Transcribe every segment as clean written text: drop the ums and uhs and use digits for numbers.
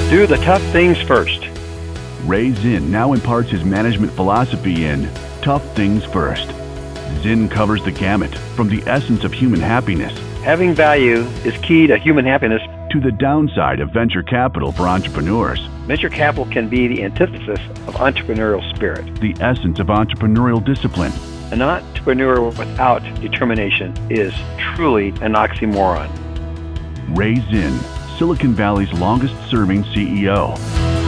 Do the tough things first. Ray Zinn now imparts his management philosophy in Tough Things First. Zinn covers the gamut from the essence of human happiness Having value is key to human happiness. to the downside of venture capital for entrepreneurs. Venture capital can be the antithesis of entrepreneurial spirit. The essence of entrepreneurial discipline. An entrepreneur without determination is truly an oxymoron. Ray Zinn, Silicon Valley's longest-serving CEO.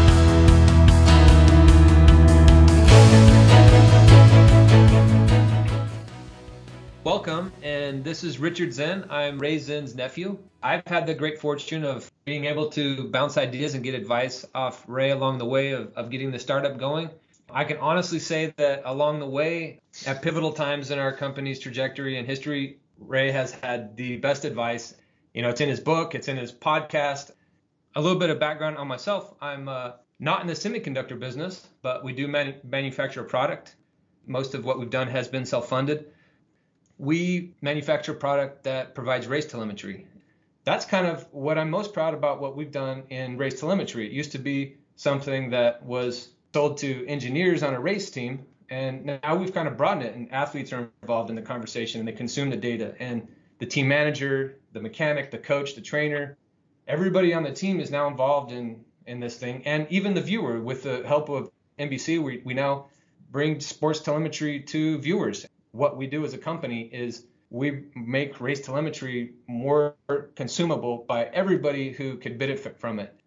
Welcome, and this is Richard Zinn. I'm Ray Zinn's nephew. I've had the great fortune of being able to bounce ideas and get advice off Ray along the way of getting the startup going. I can honestly say that along the way, at pivotal times in our company's trajectory and history, Ray has had the best advice. You know, it's in his book, it's in his podcast. A little bit of background on myself. I'm not in the semiconductor business, but we do manufacture a product. Most of what we've done has been self-funded. We manufacture a product that provides race telemetry. That's kind of what I'm most proud about what we've done in race telemetry. It used to be something that was sold to engineers on a race team, and now we've kind of broadened it, and athletes are involved in the conversation, and they consume the data. And the team manager, the mechanic, the coach, the trainer, everybody on the team is now involved in this thing, and even the viewer. With the help of NBC, we now bring sports telemetry to viewers. What we do as a company is we make race telemetry more consumable by everybody who could benefit from it.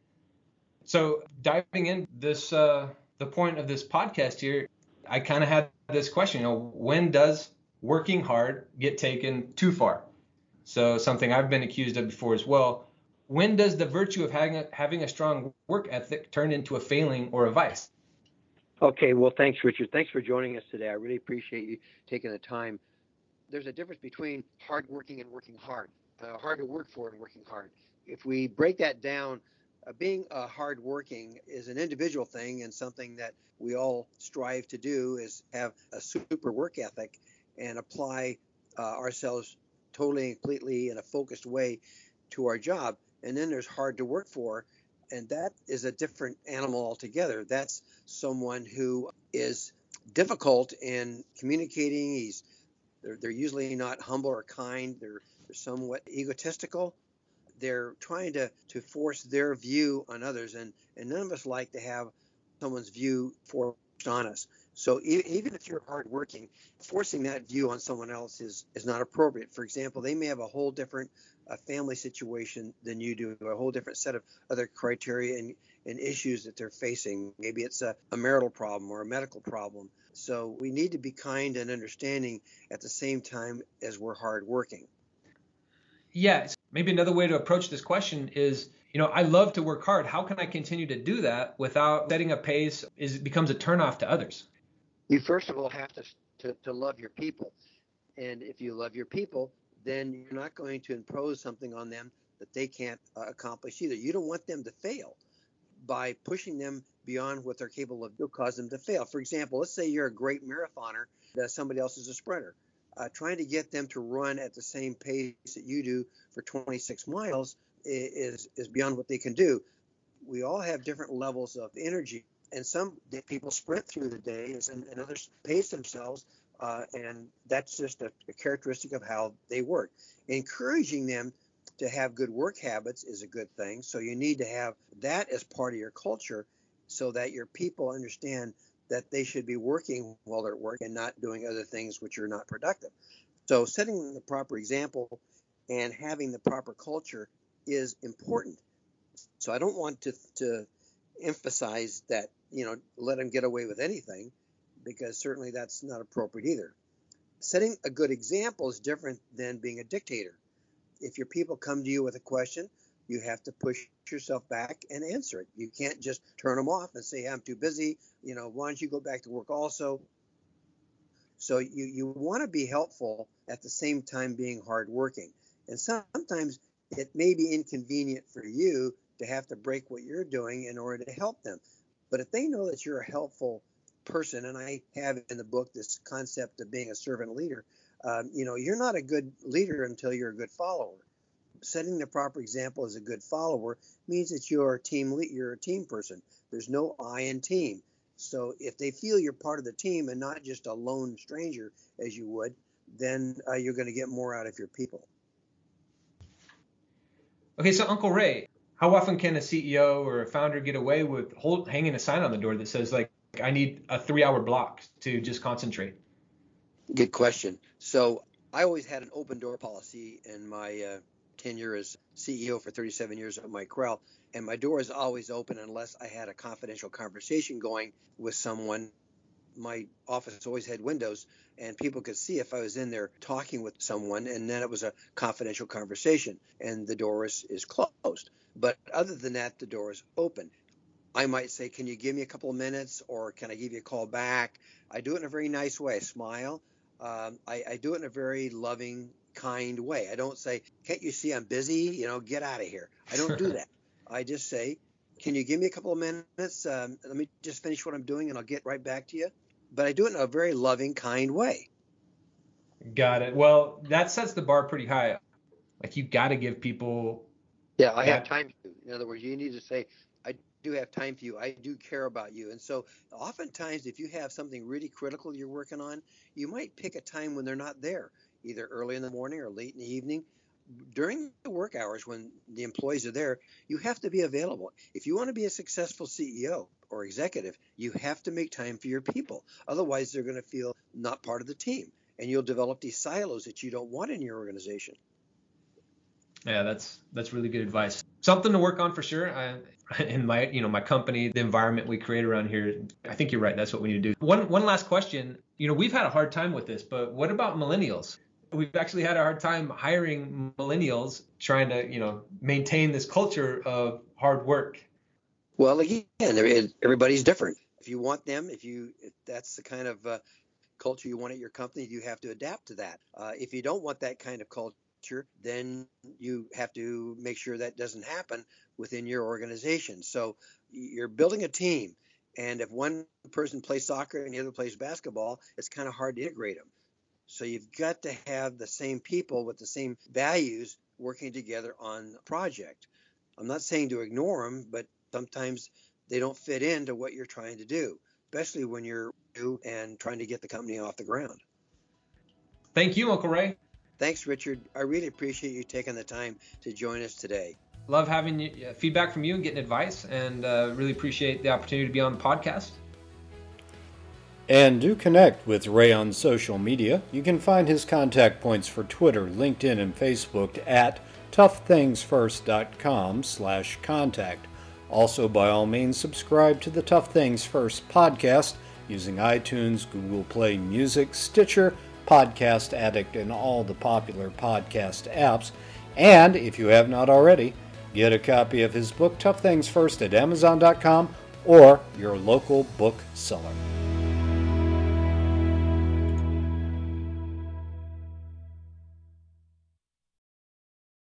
So diving in this, the point of this podcast here, I kind of had this question, you know, when does working hard get taken too far? So something I've been accused of before as well. When does the virtue of having a strong work ethic turn into a failing or a vice? Okay, well, thanks, Richard. Thanks for joining us today. I really appreciate you taking the time. There's a difference between hard working and working hard, hard to work for and working hard. If we break that down, being hard working is an individual thing, and something that we all strive to do is have a super work ethic and apply ourselves totally and completely in a focused way to our job. And then there's hard to work for, and that is a different animal altogether. That's someone who is difficult in communicating. They're usually not humble or kind. They're somewhat egotistical. They're trying to force their view on others, and none of us like to have someone's view forced on us. So even if you're hardworking, forcing that view on someone else is not appropriate. For example, they may have a whole different family situation than you do, a whole different set of other criteria and issues that they're facing. Maybe it's a marital problem or a medical problem. So we need to be kind and understanding at the same time as we're hardworking. Yeah, maybe another way to approach this question is, you know, I love to work hard. How can I continue to do that without setting a pace? It becomes a turnoff to others. You first of all have to love your people. And if you love your people, then you're not going to impose something on them that they can't accomplish either. You don't want them to fail. By pushing them beyond what they're capable of, you'll cause them to fail. For example, let's say you're a great marathoner, that somebody else is a sprinter. Trying to get them to run at the same pace that you do for 26 miles is beyond what they can do. We all have different levels of energy, and some people sprint through the day and others pace themselves, and that's just a characteristic of how they work. Encouraging them to have good work habits is a good thing. So you need to have that as part of your culture so that your people understand that they should be working while they're at work and not doing other things which are not productive. So setting the proper example and having the proper culture is important. So I don't want to emphasize that, you know, let them get away with anything, because certainly that's not appropriate either. Setting a good example is different than being a dictator. If your people come to you with a question, you have to push yourself back and answer it. You can't just turn them off and say, hey, I'm too busy. You know, why don't you go back to work also? So you want to be helpful at the same time being hardworking. And sometimes it may be inconvenient for you to have to break what you're doing in order to help them. But if they know that you're a helpful person, and I have in the book this concept of being a servant leader, you know, you're not a good leader until you're a good follower. setting the proper example as a good follower means that you're a team person. There's no I in team. So if they feel you're part of the team and not just a lone stranger as you would, then you're going to get more out of your people. Okay, so Uncle Ray, how often can a CEO or a founder get away with hanging a sign on the door that says, like, I need a 3-hour block to just concentrate? Good question. So I always had an open door policy in my tenure as CEO for 37 years at Mike Corral, and my door is always open unless I had a confidential conversation going with someone. My office always had windows, and people could see if I was in there talking with someone, and then it was a confidential conversation, and the door is closed. But other than that, the door is open. I might say, can you give me a couple of minutes, or can I give you a call back? I do it in a very nice way. I smile. I do it in a very loving, kind way. I don't say, can't you see I'm busy? Get out of here. I don't do that. I just say, can you give me a couple of minutes? Let me just finish what I'm doing, and I'll get right back to you. But I do it in a very loving, kind way. Got it. Well, that sets the bar pretty high. Like, you got to give people. Yeah, I have time for you. In other words, you need to say, I do have time for you. I do care about you. And so oftentimes, if you have something really critical you're working on, you might pick a time when they're not there, either early in the morning or late in the evening. During the work hours when the employees are there, you have to be available. If you want to be a successful CEO or executive, you have to make time for your people. Otherwise, they're going to feel not part of the team, and you'll develop these silos that you don't want in your organization. Yeah, that's really good advice. Something to work on for sure. In my company, the environment we create around here, I think you're right. That's what we need to do. One last question. We've had a hard time with this, but what about millennials? We've actually had a hard time hiring millennials, trying to, maintain this culture of hard work. Well, again, everybody's different. If you want them, if that's the kind of culture you want at your company, you have to adapt to that. If you don't want that kind of culture, then you have to make sure that doesn't happen within your organization. So you're building a team, and if one person plays soccer and the other plays basketball, it's kind of hard to integrate them. So you've got to have the same people with the same values working together on a project. I'm not saying to ignore them, but sometimes they don't fit into what you're trying to do, especially when you're new and trying to get the company off the ground. Thank you, Uncle Ray. Thanks, Richard. I really appreciate you taking the time to join us today. Love having feedback from you and getting advice, and really appreciate the opportunity to be on the podcast. And do connect with Ray on social media. You can find his contact points for Twitter, LinkedIn, and Facebook at toughthingsfirst.com/contact. Also, by all means, subscribe to the Tough Things First podcast using iTunes, Google Play Music, Stitcher, Podcast Addict, and all the popular podcast apps. And if you have not already, get a copy of his book, Tough Things First, at Amazon.com or your local bookseller.